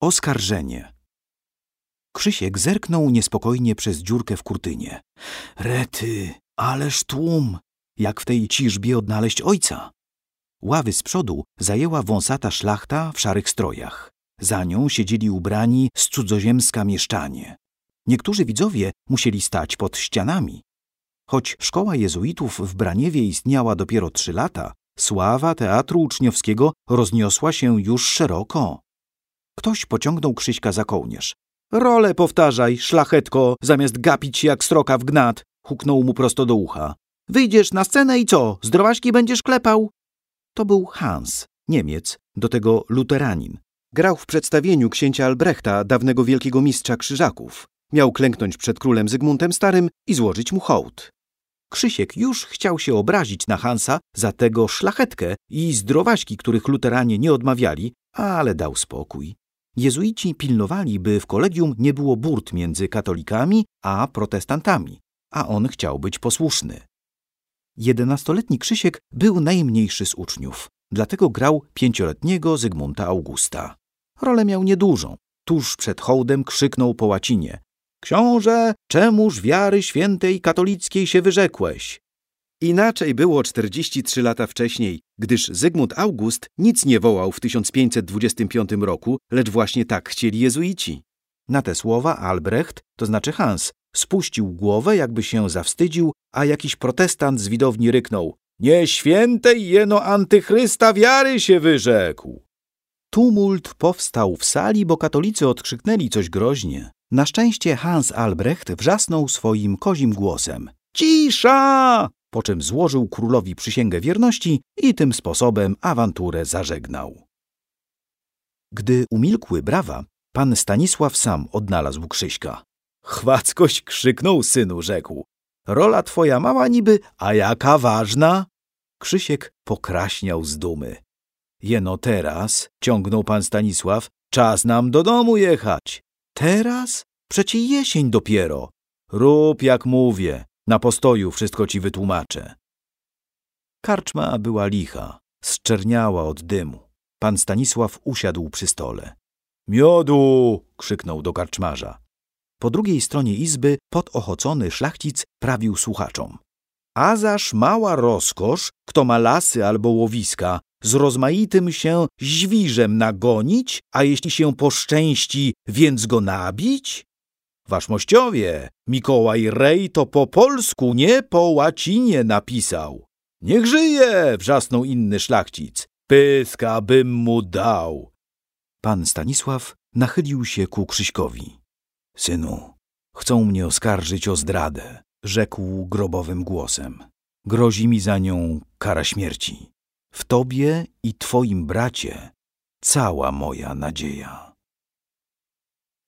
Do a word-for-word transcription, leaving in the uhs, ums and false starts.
Oskarżenie. Krzysiek zerknął niespokojnie przez dziurkę w kurtynie. Rety, ależ tłum! Jak w tej ciżbie odnaleźć ojca? Ławy z przodu zajęła wąsata szlachta w szarych strojach. Za nią siedzieli ubrani z cudzoziemska mieszczanie. Niektórzy widzowie musieli stać pod ścianami. Choć szkoła jezuitów w Braniewie istniała dopiero trzy lata, sława teatru uczniowskiego rozniosła się już szeroko. Ktoś pociągnął Krzyśka za kołnierz. Rolę powtarzaj, szlachetko, zamiast gapić się jak sroka w gnat, huknął mu prosto do ucha. Wyjdziesz na scenę i co, zdrowaśki będziesz klepał? To był Hans, Niemiec, do tego luteranin. Grał w przedstawieniu księcia Albrechta, dawnego wielkiego mistrza krzyżaków. Miał klęknąć przed królem Zygmuntem Starym i złożyć mu hołd. Krzysiek już chciał się obrazić na Hansa za tego szlachetkę i zdrowaśki, których luteranie nie odmawiali, ale dał spokój. Jezuici pilnowali, by w kolegium nie było burt między katolikami a protestantami, a on chciał być posłuszny. Jedenastoletni Krzysiek był najmniejszy z uczniów, dlatego grał pięcioletniego Zygmunta Augusta. Rolę miał niedużą. Tuż przed hołdem krzyknął po łacinie. Książę, czemuż wiary świętej katolickiej się wyrzekłeś? Inaczej było czterdzieści trzy lata wcześniej, gdyż Zygmunt August nic nie wołał w tysiąc pięćset dwudziestym piątym roku, lecz właśnie tak chcieli jezuici. Na te słowa Albrecht, to znaczy Hans, spuścił głowę, jakby się zawstydził, a jakiś protestant z widowni ryknął. Nie świętej jeno antychrysta wiary się wyrzekł. Tumult powstał w sali, bo katolicy odkrzyknęli coś groźnie. Na szczęście Hans Albrecht wrzasnął swoim kozim głosem. Cisza! Po czym złożył królowi przysięgę wierności i tym sposobem awanturę zażegnał. Gdy umilkły brawa, pan Stanisław sam odnalazł Krzyśka. Chwackoś krzyknął, synu, rzekł. Rola twoja mała niby, a jaka ważna? Krzysiek pokraśniał z dumy. Jeno teraz, ciągnął pan Stanisław, czas nam do domu jechać. Teraz? Przecie jesień dopiero. Rób jak mówię, na postoju wszystko ci wytłumaczę. Karczma była licha, zczerniała od dymu. Pan Stanisław usiadł przy stole. Miodu! Krzyknął do karczmarza. Po drugiej stronie izby podochocony szlachcic prawił słuchaczom. A zaż mała rozkosz, kto ma lasy albo łowiska, z rozmaitym się żwirzem nagonić, a jeśli się poszczęści, więc go nabić? Waszmościowie, Mikołaj Rej to po polsku, nie po łacinie napisał. Niech żyje, wrzasnął inny szlachcic. Pyska bym mu dał. Pan Stanisław nachylił się ku Krzyśkowi. Synu, chcą mnie oskarżyć o zdradę, rzekł grobowym głosem. Grozi mi za nią kara śmierci. W tobie i twoim bracie cała moja nadzieja.